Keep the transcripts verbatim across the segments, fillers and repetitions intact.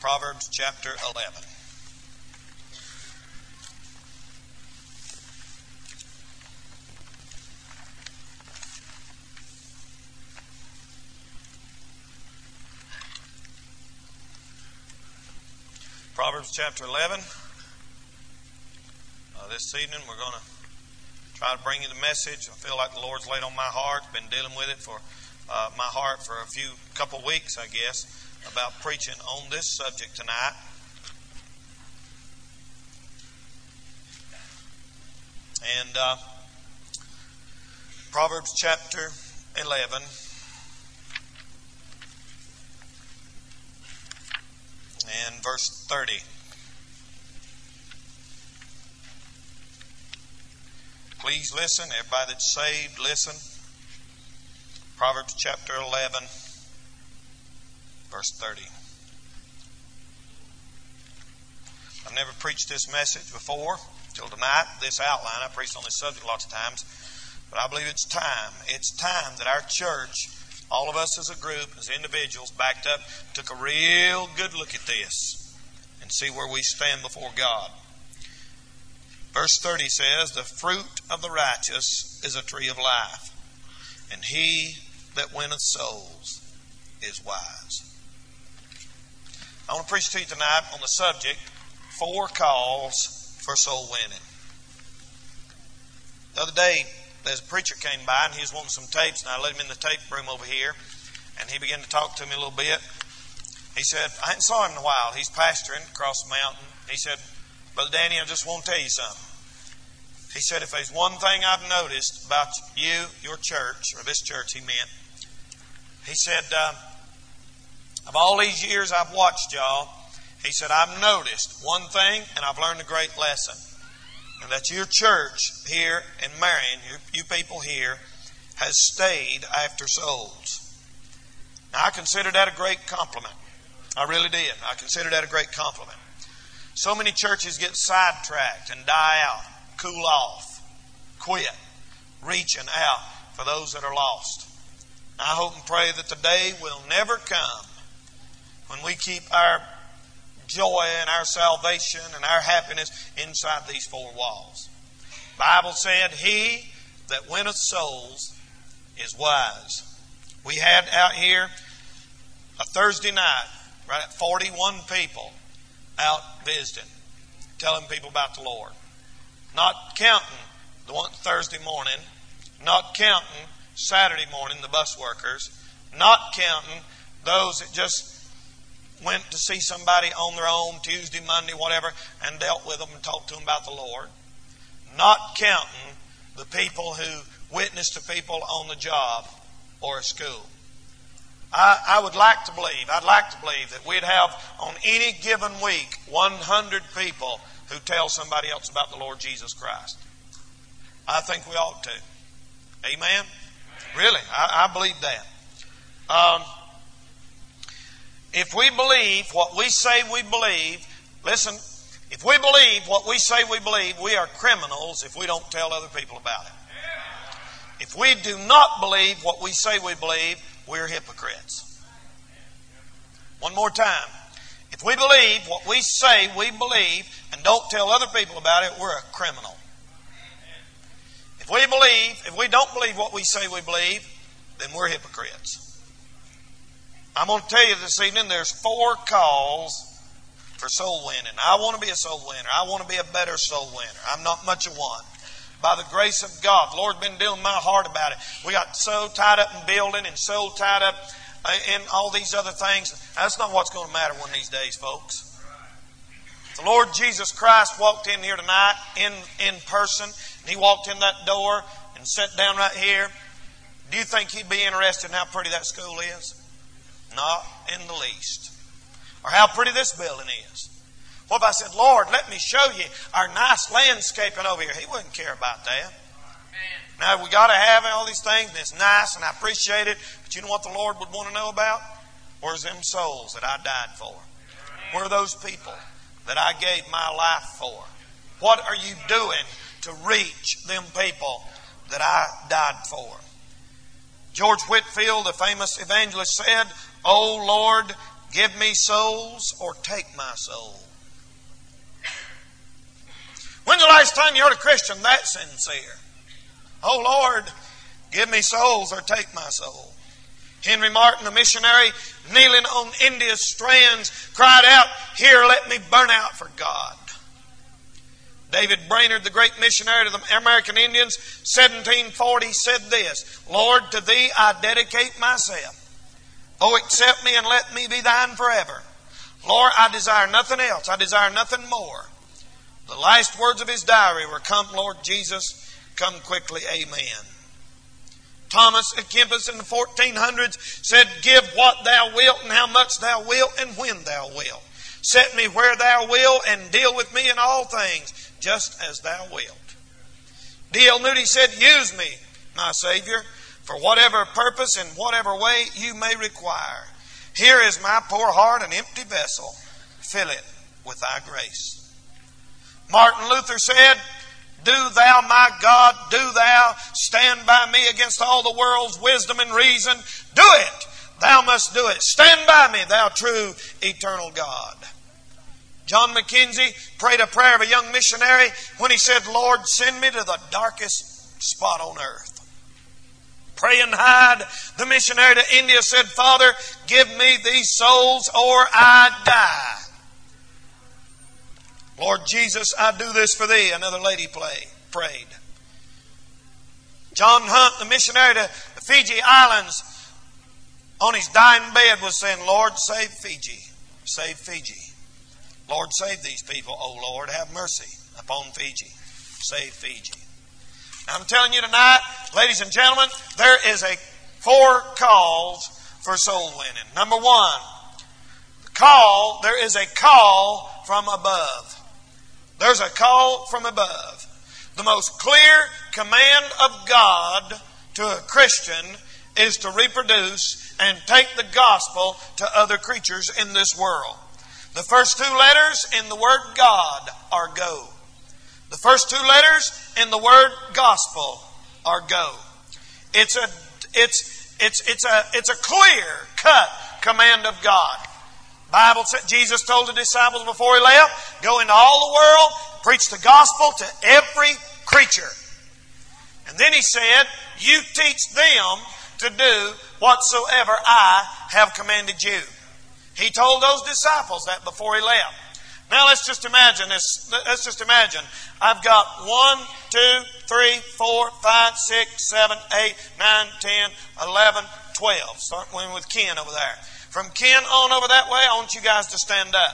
Proverbs chapter eleven. Proverbs chapter eleven. Uh, this evening we're going to try to bring you the message. I feel like the Lord's laid on my heart. Been dealing with it for uh, my heart for a few couple weeks, I guess, about preaching on this subject tonight. And uh, Proverbs chapter eleven. And verse thirty. Please listen. Everybody that's saved, listen. Proverbs chapter eleven, verse thirty. I've never preached this message before till tonight. This outline, I preached on this subject lots of times. But I believe it's time. It's time that our church, all of us as a group, as individuals, backed up, took a real good look at this and see where we stand before God. Verse thirty says, "The fruit of the righteous is a tree of life, and he that winneth souls is wise." I want to preach to you tonight on the subject, four calls for soul winning. The other day, there's a preacher came by and he was wanting some tapes, and I let him in the tape room over here, and he began to talk to me a little bit. He said, I hadn't saw him in a while. He's pastoring across the mountain. He said, "Brother Danny, I just want to tell you something." He said, "If there's one thing I've noticed about you, your church," or this church he meant, he said, uh, "of all these years I've watched y'all," he said, "I've noticed one thing, and I've learned a great lesson. And that your church here in Marion, you, you people here, has stayed after souls." Now, I consider that a great compliment. I really did. I consider that a great compliment. So many churches get sidetracked and die out, cool off, quit, reaching out for those that are lost. I hope and pray that the day will never come when we keep our joy and our salvation and our happiness inside these four walls. The Bible said, "He that winneth souls is wise." We had out here a Thursday night, right at forty-one people out visiting, telling people about the Lord. Not counting the one Thursday morning, not counting Saturday morning, the bus workers, not counting those that just went to see somebody on their own Tuesday, Monday, whatever, and dealt with them and talked to them about the Lord. Not counting the people who witnessed to people on the job or at school. I, I would like to believe, I'd like to believe that we'd have on any given week one hundred people who tell somebody else about the Lord Jesus Christ. I think we ought to. Amen? Really, I, I believe that. Um, If we believe what we say we believe, listen, if we believe what we say we believe, we are criminals if we don't tell other people about it. If we do not believe what we say we believe, we're hypocrites. One more time. If we believe what we say we believe and don't tell other people about it, we're a criminal. If we believe, if we don't believe what we say we believe, then we're hypocrites. I'm going to tell you this evening, there's four calls for soul winning. I want to be a soul winner. I want to be a better soul winner. I'm not much of one. By the grace of God, the Lord's been dealing my heart about it. We got so tied up in building and so tied up in all these other things. That's not what's going to matter one of these days, folks. The Lord Jesus Christ walked in here tonight in, in person, and He walked in that door and sat down right here. Do you think He'd be interested in how pretty that school is? Not in the least. Or how pretty this building is. What if I said, "Lord, let me show you our nice landscaping over here"? He wouldn't care about that. Amen. Now, we got to have all these things, and it's nice, and I appreciate it. But you know what the Lord would want to know about? Where's them souls that I died for? Where are those people that I gave my life for? What are you doing to reach them people that I died for? George Whitefield, the famous evangelist, said, "Oh Lord, give me souls or take my soul. When's the last time you heard a Christian that sincere? Oh Lord, give me souls or take my soul. Henry Martin, a missionary, kneeling on India's strands, cried out, "Here, let me burn out for God." David Brainerd, the great missionary to the American Indians, seventeen forty, said this, "Lord, to Thee I dedicate myself. Oh, accept me and let me be Thine forever. Lord, I desire nothing else. I desire nothing more." The last words of his diary were, "Come, Lord Jesus, come quickly, amen." Thomas à Kempis in the fourteen hundreds said, "Give what Thou wilt and how much Thou wilt and when Thou wilt. Set me where Thou wilt and deal with me in all things, just as Thou wilt." D L Moody said, "Use me, my Savior, for whatever purpose and whatever way You may require. Here is my poor heart, an empty vessel. Fill it with Thy grace." Martin Luther said, "Do Thou, my God, do Thou stand by me against all the world's wisdom and reason. Do it. Thou must do it. Stand by me, Thou true, eternal God." John Mackenzie prayed a prayer of a young missionary when he said, "Lord, send me to the darkest spot on earth." Praying Hyde, the missionary to India, said, "Father, give me these souls or I die." "Lord Jesus, I do this for Thee," another lady play, prayed. John Hunt, the missionary to the Fiji Islands, on his dying bed was saying, "Lord, save Fiji, save Fiji. Lord, save these people. Oh Lord, have mercy upon Fiji. Save Fiji." Now, I'm telling you tonight, ladies and gentlemen, there is a four calls for soul winning. Number one, the call, there is a call from above. There's a call from above. The most clear command of God to a Christian is to reproduce and take the gospel to other creatures in this world. The first two letters in the word God are go. The first two letters in the word gospel are go. It's a it's it's it's a it's a clear cut command of God. Bible said, Jesus told the disciples before He left, "Go into all the world, preach the gospel to every creature." And then He said, "You teach them to do whatsoever I have commanded you." He told those disciples that before He left. Now let's just imagine this. Let's just imagine. I've got one, two, three, four, five, six, seven, eight, nine, ten, eleven, twelve. Starting with Ken over there. From Ken on over that way, I want you guys to stand up.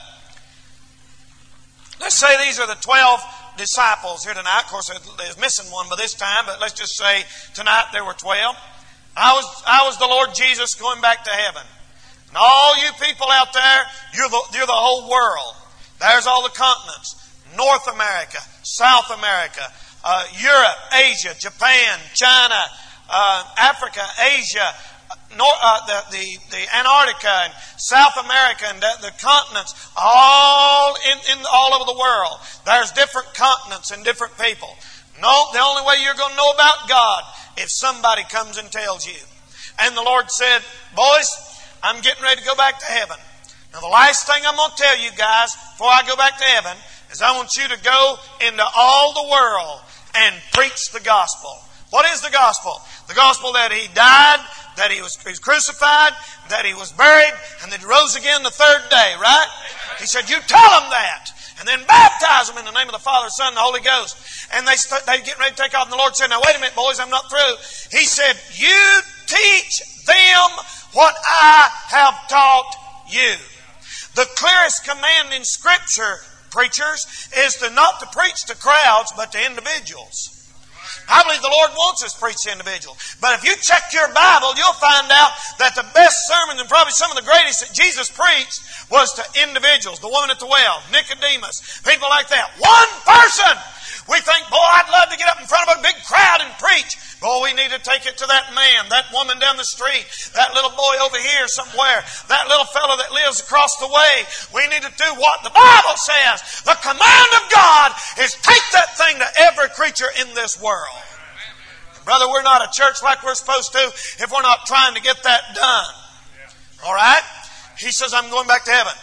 Let's say these are the twelve disciples here tonight. Of course, there's missing one by this time, but let's just say tonight there were twelve. I was, I was the Lord Jesus going back to heaven. And all you people out there, you're the, you're the whole world. There's all the continents. North America, South America, uh, Europe, Asia, Japan, China, uh, Africa, Asia, North, uh, the, the, the Antarctica and South America and the, the continents, all in, in all over the world. There's different continents and different people. No, the only way you're going to know about God if somebody comes and tells you. And the Lord said, "Boys, I'm getting ready to go back to heaven. Now the last thing I'm going to tell you guys before I go back to heaven is I want you to go into all the world and preach the gospel." What is the gospel? The gospel that He died, that he was, he was crucified, that He was buried, and that He rose again the third day, right? He said, "You tell them that. And then baptize them in the name of the Father, Son, and the Holy Ghost." And they st- they get ready to take off. And the Lord said, "Now wait a minute, boys, I'm not through." He said, "You teach them what I have taught you." The clearest command in Scripture, preachers, is to not to preach to crowds, but to individuals. I believe the Lord wants us to preach to individuals. But if you check your Bible, you'll find out that the best sermons and probably some of the greatest that Jesus preached was to individuals. The woman at the well, Nicodemus, people like that. One person! We think, boy, I'd love to get up in front of a big crowd and preach. Boy, we need to take it to that man, that woman down the street, that little boy over here somewhere, that little fellow that lives across the way. We need to do what the Bible says. The command of God is take that thing to every creature in this world. Brother, we're not a church like we're supposed to if we're not trying to get that done. All right? He says, I'm going back to heaven.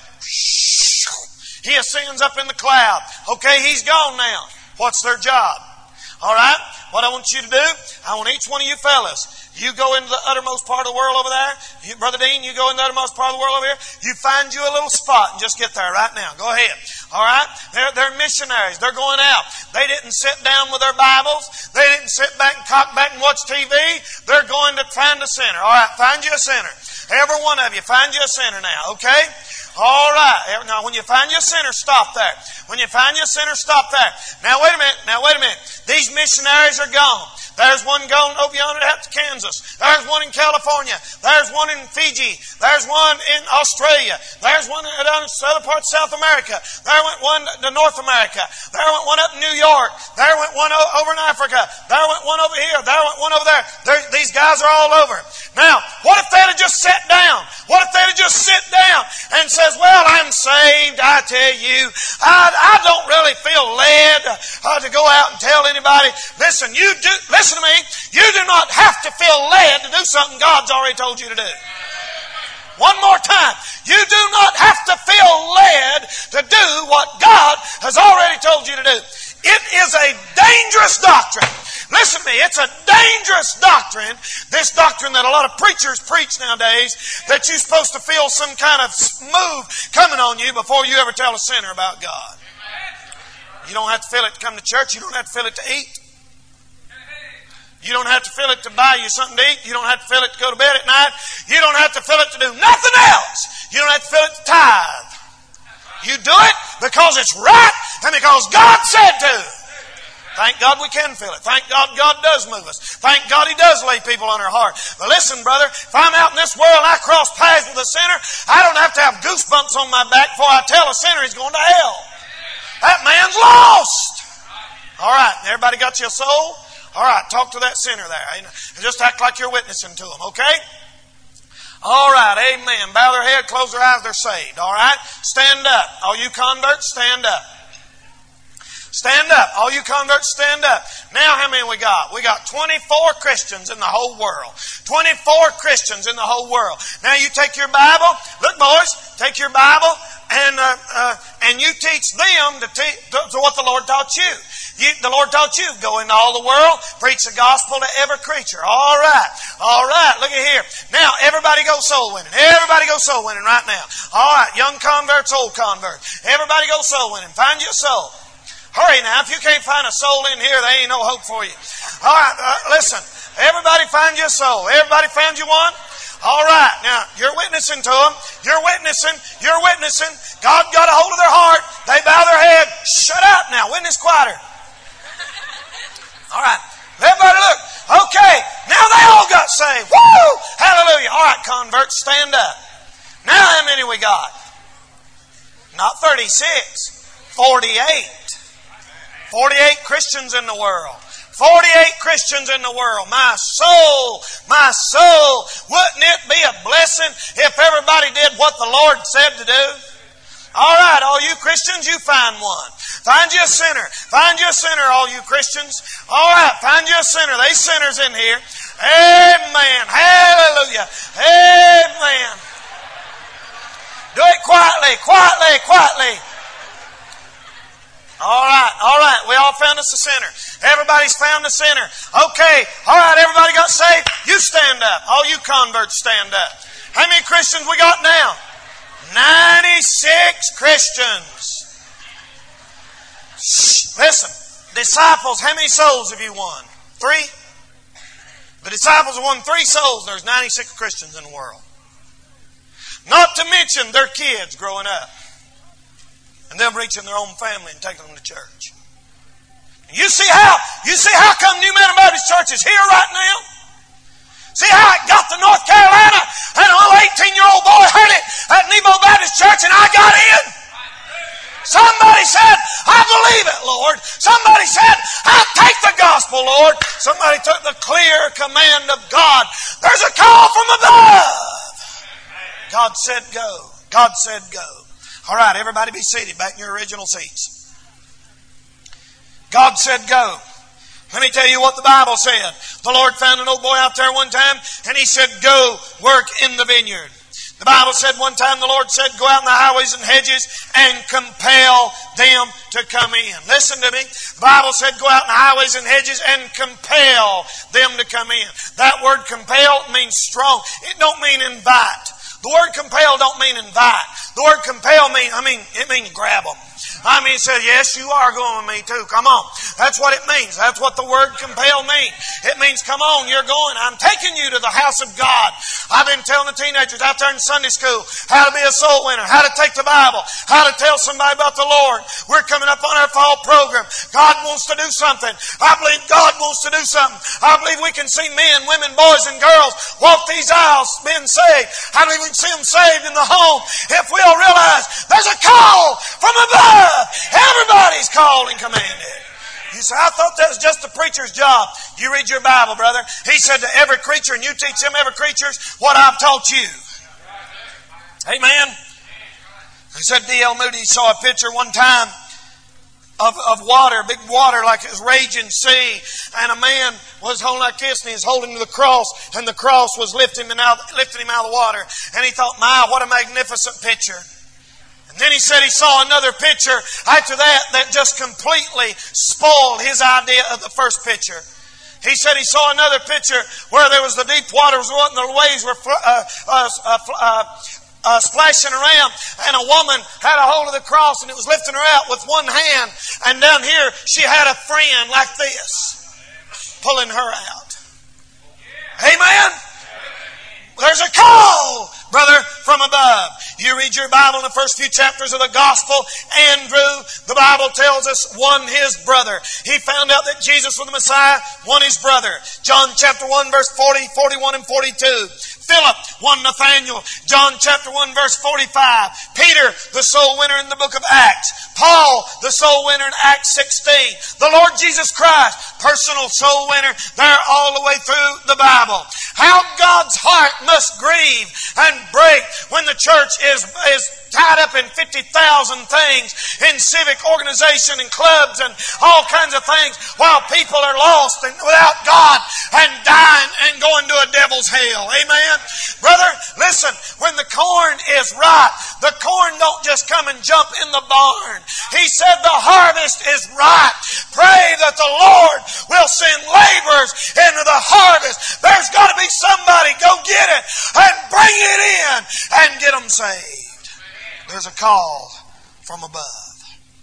He ascends up in the cloud. Okay, he's gone now. What's their job? All right, what I want you to do, I want each one of you fellas, you go into the uttermost part of the world over there. You, Brother Dean, you go into the uttermost part of the world over here. You find you a little spot and just get there right now. Go ahead. All right? They're, they're missionaries. They're going out. They didn't sit down with their Bibles. They didn't sit back and cock back and watch T V. They're going to find a sinner. All right, find you a sinner. Every one of you, find you a sinner now, okay? All right. Now, when you find you a sinner, stop there. When you find you a sinner, stop there. Now, wait a minute. Now, wait a minute. These missionaries are gone. There's one going over yonder to Kansas. There's one in California. There's one in Fiji. There's one in Australia. There's one down in the other part of South America. There went one to North America. There went one up in New York. There went one over in Africa. There went one over here. There went one over there. there these guys are all over. Now, what if they'd have just sat down? What if they'd have just sit down and says, well, I'm saved, I tell you. I, I don't really feel led uh, to go out and tell anybody. Listen, you do, listen to me. You do not have to feel led to do something God's already told you to do. One more time. You do not have to feel led to do what God has already told you to do. It is a dangerous doctrine. Listen to me, it's a dangerous doctrine, this doctrine that a lot of preachers preach nowadays, that you're supposed to feel some kind of move coming on you before you ever tell a sinner about God. You don't have to feel it to come to church. You don't have to feel it to eat. You don't have to feel it to buy you something to eat. You don't have to feel it to go to bed at night. You don't have to feel it to do nothing else. You don't have to feel it to tithe. You do it because it's right and because God said to. Thank God we can feel it. Thank God God does move us. Thank God He does lay people on our heart. But listen, brother, if I'm out in this world and I cross paths with a sinner, I don't have to have goosebumps on my back before I tell a sinner he's going to hell. That man's lost. All right, everybody got your soul? All right, talk to that sinner there. Just act like you're witnessing to them, okay? All right, amen. Bow their head, close their eyes, they're saved. All right, stand up. All you converts, stand up. Stand up. All you converts, stand up. Now, how many we got? We got twenty-four Christians in the whole world. twenty-four Christians in the whole world. Now, you take your Bible. Look, boys, take your Bible and uh, uh, and you teach them to, te- to what the Lord taught you. you. The Lord taught you, go into all the world, preach the gospel to every creature. All right. All right. Look at here. Now, everybody go soul winning. Everybody go soul winning right now. All right. Young converts, old converts. Everybody go soul winning. Find your soul. Hurry now. If you can't find a soul in here, there ain't no hope for you. All right. Uh, listen. Everybody find your soul. Everybody found you one? All right. Now, you're witnessing to them. You're witnessing. You're witnessing. God got a hold of their heart. They bow their head. Shut up now. Witness quieter. All right. Everybody look. Okay. Now they all got saved. Woo! Hallelujah. All right, converts, stand up. Now how many we got? Not thirty-six. forty-eight. forty-eight Christians in the world. forty-eight Christians in the world. My soul, my soul, wouldn't it be a blessing if everybody did what the Lord said to do? All right, all you Christians, you find one. Find you a sinner. Find you a sinner, all you Christians. All right, find you a sinner. There's sinners in here. Amen. Hallelujah. Amen. Do it quietly, quietly, quietly. All right, all right. We all found us a sinner. Everybody's found a sinner. Okay, all right, everybody got saved. You stand up. All you converts stand up. How many Christians we got now? ninety-six Christians. Shh, listen, disciples, how many souls have you won? Three? The disciples have won three souls. There's ninety-six Christians in the world. Not to mention their kids growing up. And them reaching their own family and taking them to church. You see how, you see how come New Mountain Baptist Church is here right now? See how it got to North Carolina and a little eighteen-year-old boy heard it at Nebo Baptist Church and I got in? Somebody said, I believe it, Lord. Somebody said, I'll take the gospel, Lord. Somebody took the clear command of God. There's a call from above. God said go. God said go. All right, everybody be seated back in your original seats. God said go. Let me tell you what the Bible said. The Lord found an old boy out there one time and he said, go work in the vineyard. The Bible said one time the Lord said, go out in the highways and hedges and compel them to come in. Listen to me. The Bible said go out in the highways and hedges and compel them to come in. That word compel means strong. It don't mean invite. The word compel don't mean invite. The word compel mean, I mean, it means grab them. I mean, it said, yes, you are going with me too. Come on. That's what it means. That's what the word compel means. It means, come on, you're going. I'm taking you to the house of God. I've been telling the teenagers out there in Sunday school how to be a soul winner, how to take the Bible, how to tell somebody about the Lord. We're coming up on our fall program. God wants to do something. I believe God wants to do something. I believe we can see men, women, boys, and girls walk these aisles being saved. I believe we can see them saved in the home if we'll realize there's a call from above. Everybody's called and commanded. You say, I thought that was just the preacher's job. You read your Bible, brother. He said to every creature, and you teach them every creature what I've taught you. Amen. He said D L Moody saw a picture one time of, of water, big water like it was raging sea. And a man was holding like this, and he was holding the cross, and the cross was lifting him out, lifting him out of the water. And he thought, my, what a magnificent picture. And then he said he saw another picture after that that just completely spoiled his idea of the first picture. He said he saw another picture where there was the deep waters and the waves were uh, uh, uh, uh, uh, splashing around, and a woman had a hold of the cross and it was lifting her out with one hand, and down here she had a friend like this pulling her out. Amen? There's a call, brother, from above. You read your Bible in the first few chapters of the Gospel. Andrew, the Bible tells us, won his brother. He found out that Jesus was the Messiah, won his brother. John chapter one, verse forty, forty-one, and forty-two. Philip won Nathaniel. John chapter one, verse forty-five. Peter, the soul winner in the book of Acts. Paul, the soul winner in Acts sixteen. The Lord Jesus Christ, personal soul winner, there all the way through the Bible. How God's heart must grieve and break when the church is, is tied up in fifty thousand things in civic organization and clubs and all kinds of things while people are lost and without God and dying and going to a devil's hell. Amen? Brother, listen, when the corn is ripe, the corn don't just come and jump in the barn. He said the harvest is ripe. Pray that the Lord will send laborers into the harvest. There's got to be somebody, go get it and bring it in and get them saved. There's a call from above.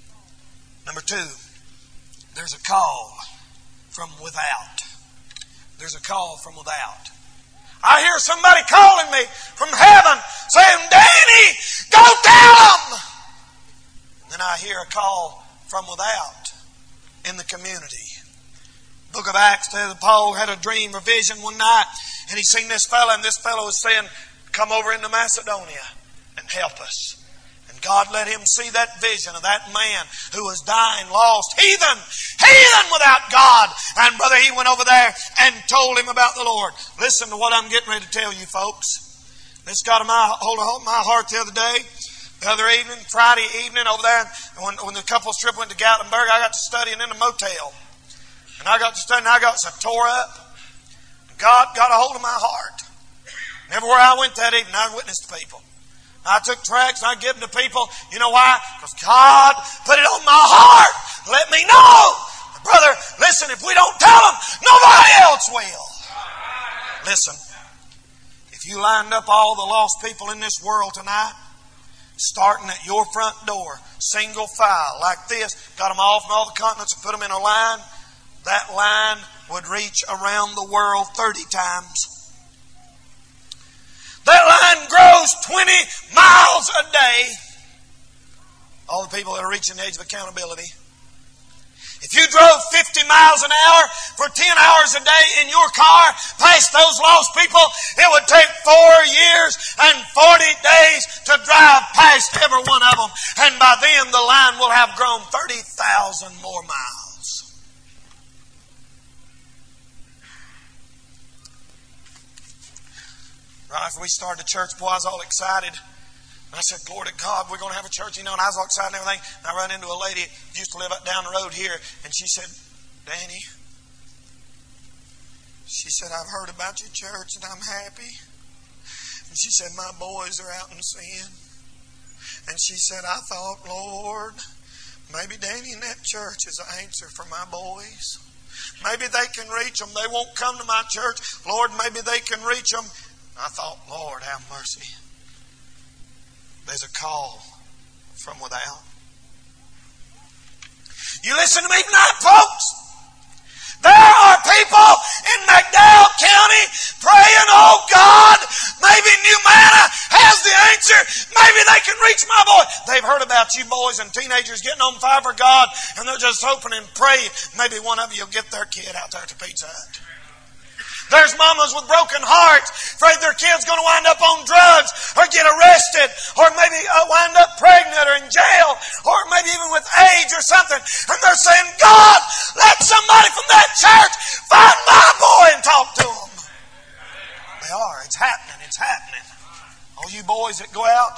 Number two, there's a call from without. There's a call from without. I hear somebody calling me from heaven saying, Danny, go tell them. Then I hear a call from without in the community. Book of Acts says Paul had a dream or vision one night, and he seen this fellow, and this fellow was saying, come over into Macedonia and help us. And God let him see that vision of that man who was dying, lost, heathen, heathen without God. And brother, he went over there and told him about the Lord. Listen to what I'm getting ready to tell you, folks. This got my hold of my heart the other day. The other evening, Friday evening over there, when, when the couple's trip went to Gatlinburg, I got to studying in a motel. And I got to studying, I got so tore up. God got a hold of my heart. And everywhere I went that evening, I witnessed to people. I took tracts and I give them to people. You know why? Because God put it on my heart. Let me know. Brother, listen, if we don't tell them, nobody else will. Listen, if you lined up all the lost people in this world tonight, starting at your front door, single file, like this, got them all from all the continents and put them in a line, that line would reach around the world thirty times. That line grows twenty miles a day. All the people that are reaching the age of accountability. If you drove fifty miles an hour for ten hours a day in your car past those lost people, it would take four years and forty days to drive past every one of them. And by then the line will have grown thirty thousand more miles. Right after we started the church, boy, I was all excited. And I said, glory to God, we're going to have a church, you know, and I was all excited and everything. And I ran into a lady who used to live up down the road here, and she said, Danny, she said, I've heard about your church and I'm happy. And she said, my boys are out in sin. And she said, I thought, Lord, maybe Danny in that church is an answer for my boys. Maybe they can reach them. They won't come to my church. Lord, maybe they can reach them. I thought, Lord, have mercy. There's a call from without. You listen to me tonight, folks. There are people in McDowell County praying, oh God, maybe New Manna has the answer. Maybe they can reach my boy. They've heard about you boys and teenagers getting on fire for God, and they're just hoping and praying maybe one of you will get their kid out there to Pizza Hut. There's mamas with broken hearts, afraid their kid's going to wind up on drugs or get arrested or maybe wind up pregnant or in jail or maybe even with AIDS or something. And they're saying, God, let somebody from that church find my boy and talk to him. They are. It's happening. It's happening. All you boys that go out,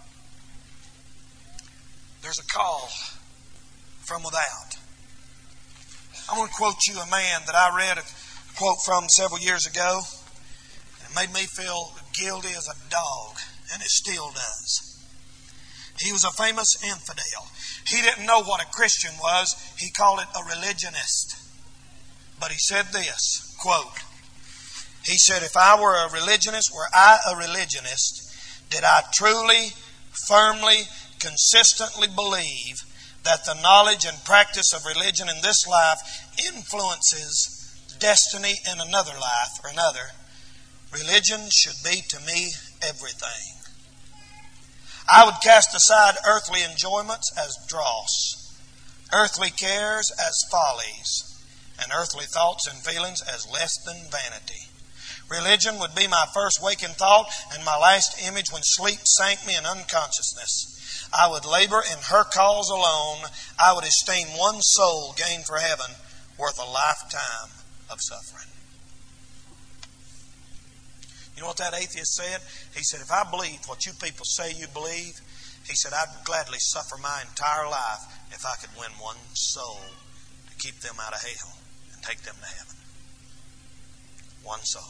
there's a call from without. I want to quote you a man that I read quote from several years ago. It made me feel guilty as a dog, and it still does. He was a famous infidel. He didn't know what a Christian was. He called it a religionist. But he said this, quote, he said, if I were a religionist, were I a religionist, did I truly, firmly, consistently believe that the knowledge and practice of religion in this life influences destiny in another life or another, religion should be to me everything. I would cast aside earthly enjoyments as dross, earthly cares as follies, and earthly thoughts and feelings as less than vanity. Religion would be my first waking thought and my last image when sleep sank me in unconsciousness. I would labor in her cause alone. I would esteem one soul gained for heaven worth a lifetime of suffering. You know what that atheist said? He said, if I believed what you people say you believe, he said, I'd gladly suffer my entire life if I could win one soul to keep them out of hell and take them to heaven. One soul.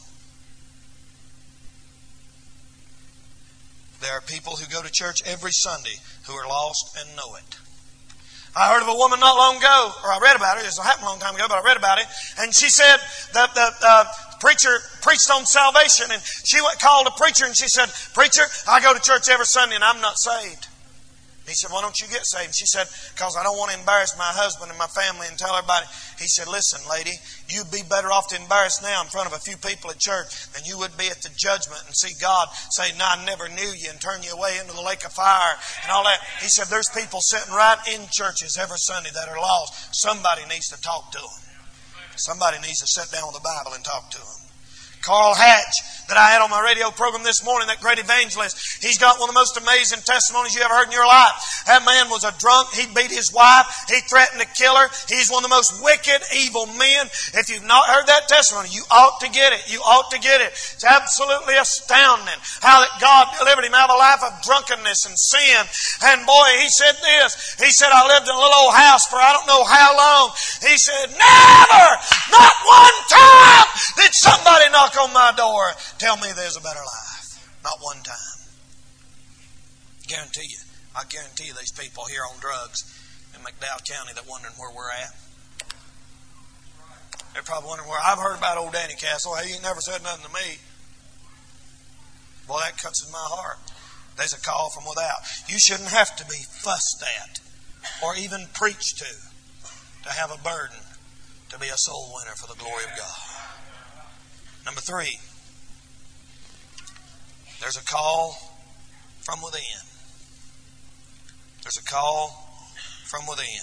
There are people who go to church every Sunday who are lost and know it. I heard of a woman not long ago, or I read about it. It happened a long time ago, but I read about it. And she said that the uh, preacher preached on salvation. And she went, called a preacher and she said, preacher, I go to church every Sunday and I'm not saved. He said, why don't you get saved? And she said, because I don't want to embarrass my husband and my family and tell everybody. He said, listen, lady, you'd be better off to embarrass now in front of a few people at church than you would be at the judgment and see God say, no, I never knew you, and turn you away into the lake of fire and all that. He said, there's people sitting right in churches every Sunday that are lost. Somebody needs to talk to them. Somebody needs to sit down with the Bible and talk to them. Carl Hatch, that I had on my radio program this morning, that great evangelist, he's got one of the most amazing testimonies you ever heard in your life. That man was a drunk. He beat his wife. He threatened to kill her. He's one of the most wicked, evil men. If you've not heard that testimony, you ought to get it. You ought to get it. It's absolutely astounding how that God delivered him out of a life of drunkenness and sin. And boy, he said this. He said, I lived in a little old house for I don't know how long. He said, never, not one time did somebody knock on my door, tell me there's a better life. Not one time. Guarantee you. I guarantee you these people here on drugs in McDowell County that wondering where we're at. They're probably wondering where. I've heard about old Danny Castle. He ain't never said nothing to me. Boy, that cuts in my heart. There's a call from without. You shouldn't have to be fussed at or even preached to to have a burden to be a soul winner for the glory of God. Number three, there's a call from within. There's a call from within.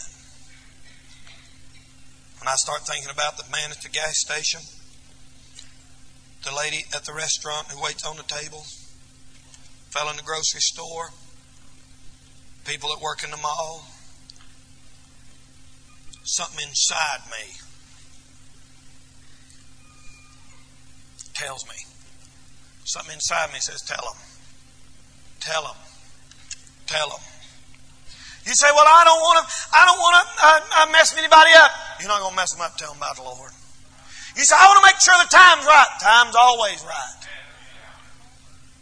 When I start thinking about the man at the gas station, the lady at the restaurant who waits on the table, fella in the grocery store, people that work in the mall, something inside me tells me. Something inside me says, tell them. Tell them. Tell them. You say, well, I don't want to, I don't want to uh, mess anybody up. You're not going to mess them up. Tell them about the Lord. You say, I want to make sure the time's right. Time's always right.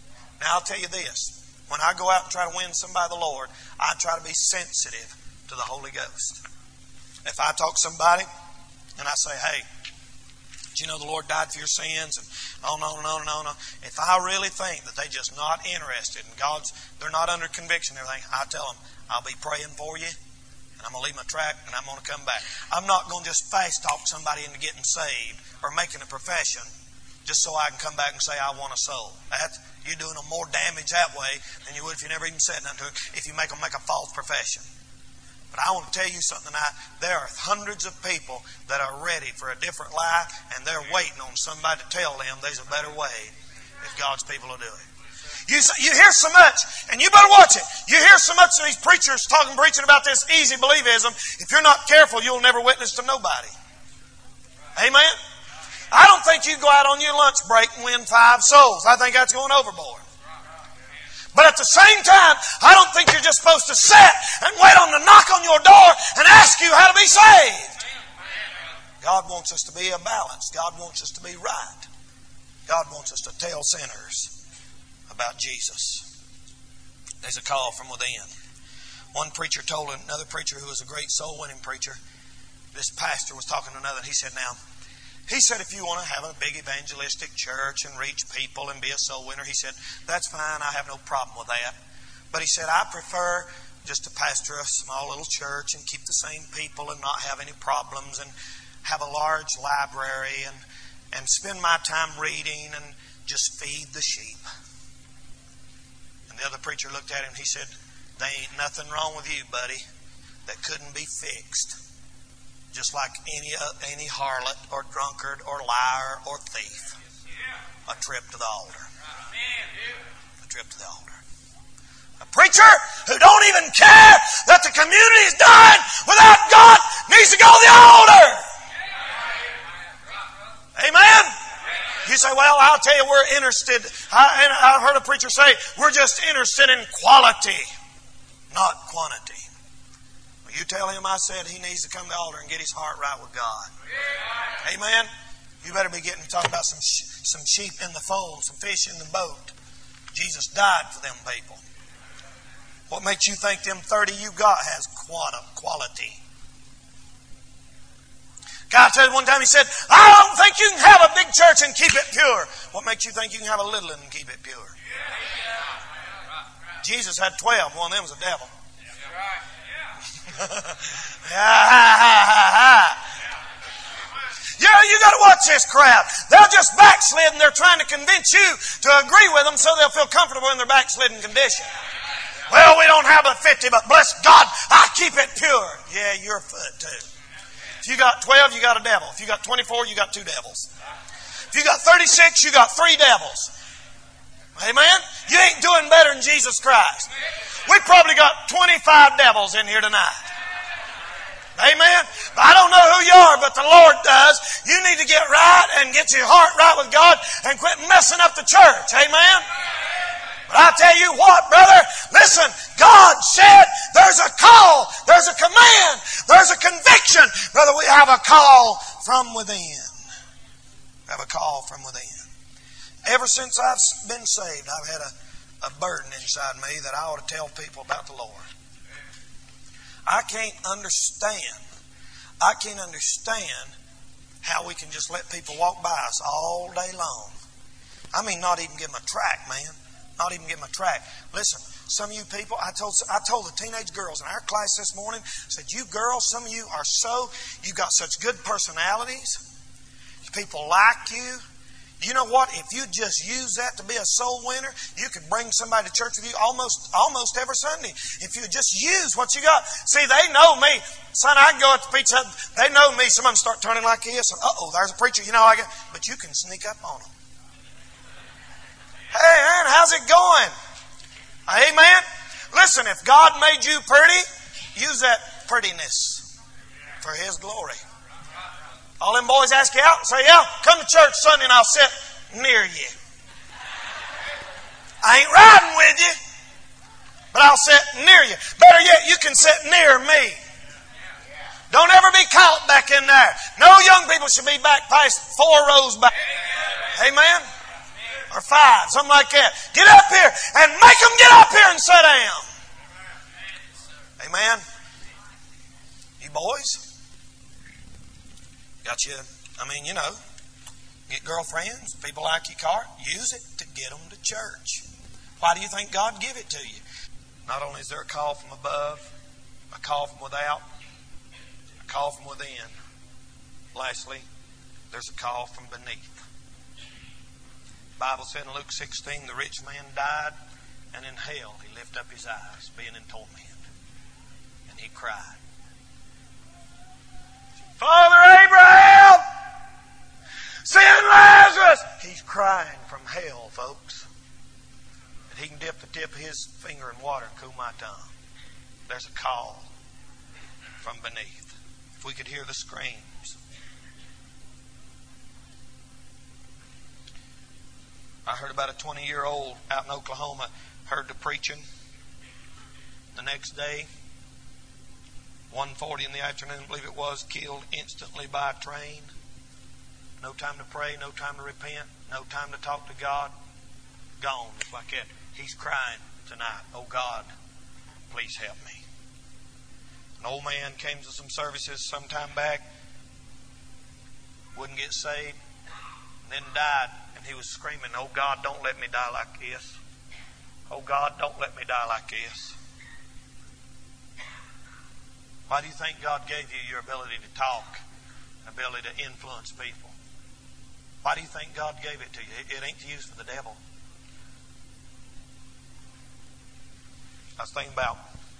Now I'll tell you this. When I go out and try to win somebody to the Lord, I try to be sensitive to the Holy Ghost. If I talk to somebody and I say, hey, do you know the Lord died for your sins? And on and on and on and on. If I really think that they're just not interested and God's, they're not under conviction and everything, I tell them, I'll be praying for you and I'm going to leave my track and I'm going to come back. I'm not going to just fast talk somebody into getting saved or making a profession just so I can come back and say I want a soul. That's, you're doing them more damage that way than you would if you never even said nothing to them, if you make them make a false profession. But I want to tell you something tonight. There are hundreds of people that are ready for a different life, and they're waiting on somebody to tell them there's a better way if God's people will do it. You, you hear so much, and you better watch it. You hear so much of these preachers talking, preaching about this easy believism. If you're not careful, you'll never witness to nobody. Amen? I don't think you go out on your lunch break and win five souls. I think that's going overboard. But at the same time, I don't think you're just supposed to sit and wait on the knock on your door and ask you how to be saved. God wants us to be a balance. God wants us to be right. God wants us to tell sinners about Jesus. There's a call from within. One preacher told another preacher who was a great soul-winning preacher, this pastor was talking to another, and he said, now, He said, if you want to have a big evangelistic church and reach people and be a soul winner, he said, that's fine. I have no problem with that. But he said, I prefer just to pastor a small little church and keep the same people and not have any problems and have a large library and, and spend my time reading and just feed the sheep. And the other preacher looked at him and he said, there ain't nothing wrong with you, buddy, that couldn't be fixed. Just like any uh, any harlot or drunkard or liar or thief. A trip to the altar. A trip to the altar. A preacher who don't even care that the community is dying without God needs to go to the altar. Amen? You say, well, I'll tell you, we're interested. I, I've heard a preacher say, we're just interested in quality, not quantity. You tell him I said he needs to come to the altar and get his heart right with God. Yeah. Amen? You better be getting to talk about some sh- some sheep in the fold, some fish in the boat. Jesus died for them people. What makes you think them thirty you got has quality? God told one time, he said, I don't think you can have a big church and keep it pure. What makes you think you can have a little and keep it pure? Yeah. Jesus had twelve. One of them was a devil. Yeah, you got to watch this crowd. They'll just backslid and they're trying to convince you to agree with them so they'll feel comfortable in their backslidden condition. Well, we don't have a fifty, but bless God, I keep it pure. Yeah, you're a foot too. If you got twelve, you got a devil. If you got twenty-four, you got two devils. If you got thirty-six, you got three devils. Amen? You ain't doing better than Jesus Christ. We probably got twenty-five devils in here tonight. Amen? But I don't know who you are, but the Lord does. You need to get right and get your heart right with God and quit messing up the church. Amen? But I tell you what, brother, listen, God said there's a call, there's a command, there's a conviction. Brother, we have a call from within. We have a call from within. Ever since I've been saved, I've had a a burden inside me that I ought to tell people about the Lord. I can't understand, I can't understand how we can just let people walk by us all day long. I mean, not even give them a track, man. Not even give them a track. Listen, some of you people, I told I told the teenage girls in our class this morning, I said, you girls, some of you are so, you've got such good personalities. People like you. You know what? If you just use that to be a soul winner, you could bring somebody to church with you almost almost every Sunday. If you just use what you got. See, they know me. Son, I can go at the Pizza Hut. They know me. Some of them start turning like this. Uh-oh, there's a preacher. You know, I get, but you can sneak up on them. Hey, man, how's it going? Amen? Listen, if God made you pretty, use that prettiness for His glory. All them boys ask you out and say, yeah, come to church Sunday and I'll sit near you. I ain't riding with you, but I'll sit near you. Better yet, you can sit near me. Don't ever be caught back in there. No young people should be back past four rows back. Amen? or five, something like that. Get up here and make them get up here and sit down. Amen. You boys, got you, I mean, you know, get girlfriends, people like your car, use it to get them to church. Why do you think God give it to you? Not only is there a call from above, a call from without, a call from within. Lastly, there's a call from beneath. The Bible said in Luke sixteen, the rich man died, and in hell he lifted up his eyes, being in torment. And he cried, Father Abraham, send Lazarus. He's crying from hell, folks. That he can dip the tip of his finger in water and cool my tongue. There's a call from beneath. If we could hear the screams. I heard about a twenty-year-old out in Oklahoma, heard the preaching. The next day, one forty in the afternoon, I believe it was, killed instantly by a train. No time to pray, no time to repent, no time to talk to God. Gone, just like that. He's crying tonight, oh God, please help me. An old man came to some services some time back, wouldn't get saved, and then died. And he was screaming, oh God, don't let me die like this. Oh God, don't let me die like this. Why do you think God gave you your ability to talk, and ability to influence people? Why do you think God gave it to you? It, it ain't to use for the devil. I was thinking about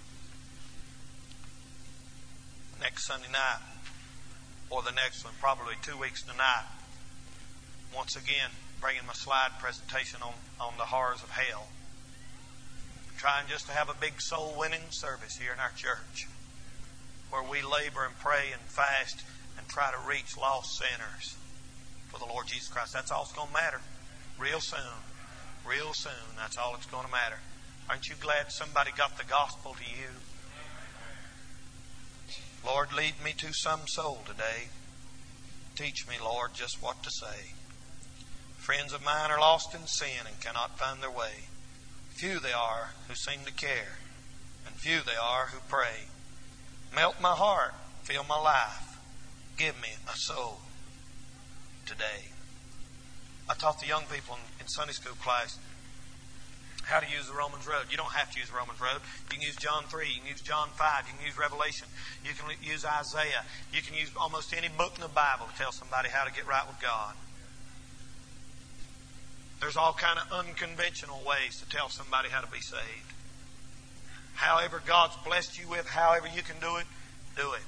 next Sunday night, or the next one, probably two weeks tonight, once again, bringing my slide presentation on, on the horrors of hell. Trying just to have a big soul-winning service here in our church, where we labor and pray and fast and try to reach lost sinners for the Lord Jesus Christ. That's all that's going to matter. Real soon. Real soon. That's all that's going to matter. Aren't you glad somebody got the gospel to you? Lord, lead me to some soul today. Teach me, Lord, just what to say. Friends of mine are lost in sin and cannot find their way. Few they are who seem to care, and few they are who pray. Melt my heart, fill my life. Give me a soul today. I taught the young people in, in Sunday school class how to use the Romans Road. You don't have to use the Romans Road. You can use John three. You can use John five. You can use Revelation. You can use Isaiah. You can use almost any book in the Bible to tell somebody how to get right with God. There's all kind of unconventional ways to tell somebody how to be saved. However God's blessed you with, however you can do it, do it.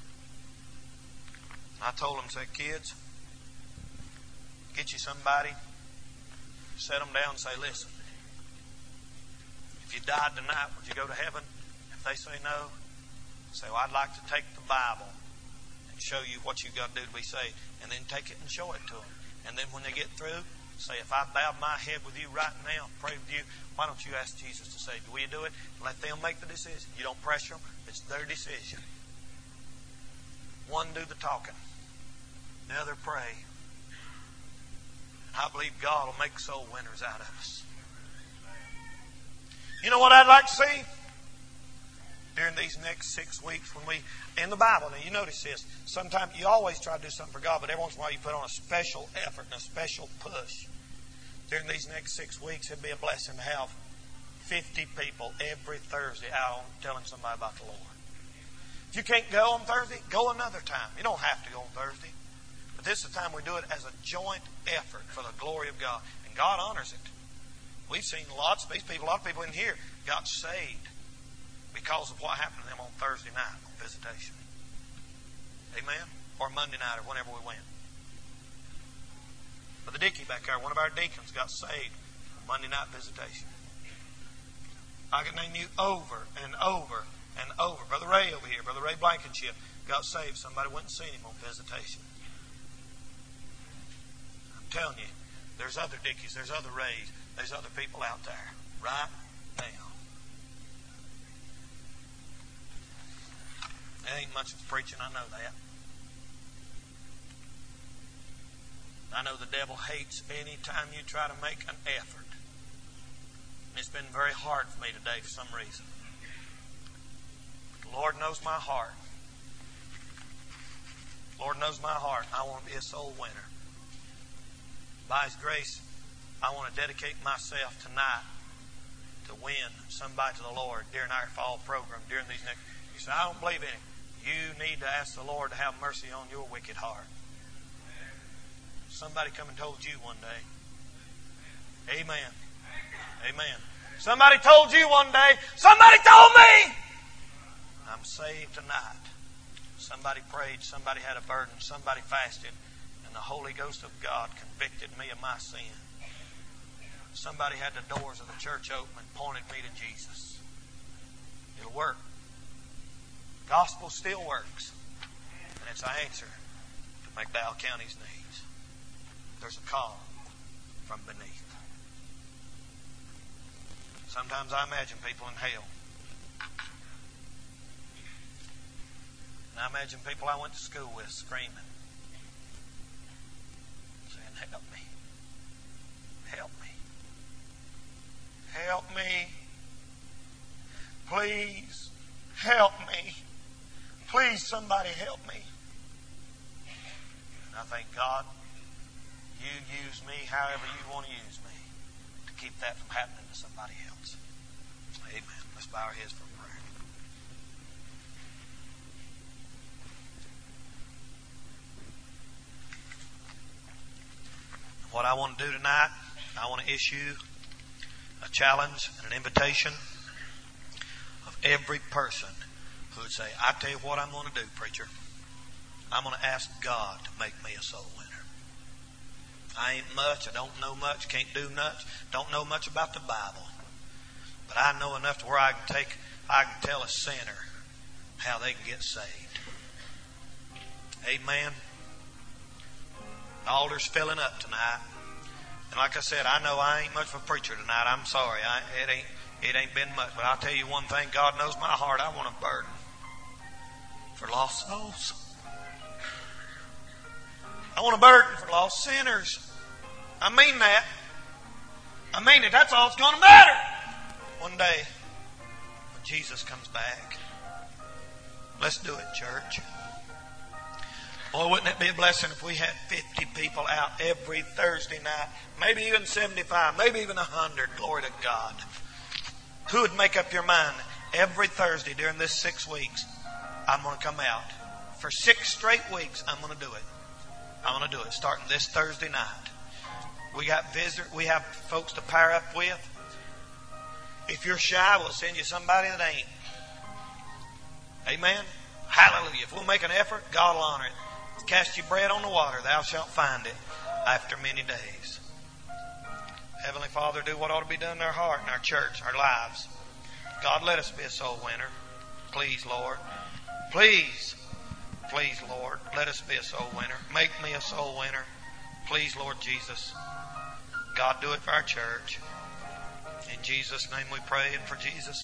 I told them, said, kids, get you somebody, set them down and say, listen, if you died tonight, would you go to heaven? If they say no, say, well, I'd like to take the Bible and show you what you've got to do to be saved. And then take it and show it to them. And then when they get through, say, if I bowed my head with you right now, pray with you, why don't you ask Jesus to save you? Will you do it? Let them make the decision. You don't pressure them. It's their decision. One do the talking. The other pray. I believe God will make soul winners out of us. You know what I'd like to see? During these next six weeks when we, in the Bible, now you notice this, sometimes you always try to do something for God, but every once in a while you put on a special effort and a special push. During these next six weeks, it'd be a blessing to have fifty people every Thursday out telling somebody about the Lord. If you can't go on Thursday, go another time. You don't have to go on Thursday. But this is the time we do it as a joint effort for the glory of God. And God honors it. We've seen lots of these people, a lot of people in here got saved because of what happened to them on Thursday night on visitation. Amen? Or Monday night or whenever we went. Brother Dickey back there, one of our deacons, got saved on Monday night visitation. I can name you over and over and over. Brother Ray over here, Brother Ray Blankenship, got saved. Somebody went and seen him on visitation. I'm telling you, there's other Dickies, there's other Rays, there's other people out there right now. There ain't much of preaching, I know that. I know the devil hates any time you try to make an effort. It's been very hard for me today for some reason. But the Lord knows my heart. The Lord knows my heart. I want to be a soul winner. By His grace, I want to dedicate myself tonight to win somebody to the Lord during our fall program, during these next... You say, I don't believe in it. You need to ask the Lord to have mercy on your wicked heart. Somebody come and told you one day. Amen. Amen. Somebody told you one day. Somebody told me. I'm saved tonight. Somebody prayed. Somebody had a burden. Somebody fasted. And the Holy Ghost of God convicted me of my sin. Somebody had the doors of the church open and pointed me to Jesus. It'll work. Gospel still works. And it's an answer to McDowell County's needs. There's a call from beneath. Sometimes I imagine people in hell. And I imagine people I went to school with screaming, saying, help me. Help me. Help me. Please help me. Please, somebody help me. And I thank God, you use me however you want to use me to keep that from happening to somebody else. Amen. Let's bow our heads for prayer. What I want to do tonight, I want to issue a challenge and an invitation of every person who would say, I tell you what I'm going to do, preacher. I'm going to ask God to make me a soul winner. I ain't much. I don't know much. Can't do much. Don't know much about the Bible. But I know enough to where I can take, I can tell a sinner how they can get saved. Amen. The altar's filling up tonight. And like I said, I know I ain't much of a preacher tonight. I'm sorry. I, it ain't it ain't been much. But I'll tell you one thing. God knows my heart. I want a burden for lost souls. I want a burden for lost sinners. I mean that. I mean it. That's all it's going to matter. One day, when Jesus comes back. Let's do it, church. Boy, wouldn't it be a blessing if we had fifty people out every Thursday night, maybe even seventy-five, maybe even one hundred, glory to God. Who would make up your mind every Thursday during this six weeks, I'm going to come out. For six straight weeks, I'm going to do it. I'm going to do it starting this Thursday night. We got visitor, we have folks to pair up with. If you're shy, we'll send you somebody that ain't. Amen. Hallelujah. If we'll make an effort, God will honor it. Cast your bread on the water, thou shalt find it after many days. Heavenly Father, do what ought to be done in our heart, in our church, our lives. God, let us be a soul winner. Please, Lord. Please. Please, Lord. Let us be a soul winner. Make me a soul winner. Please, Lord Jesus. God, do it for our church. In Jesus' name we pray and for Jesus'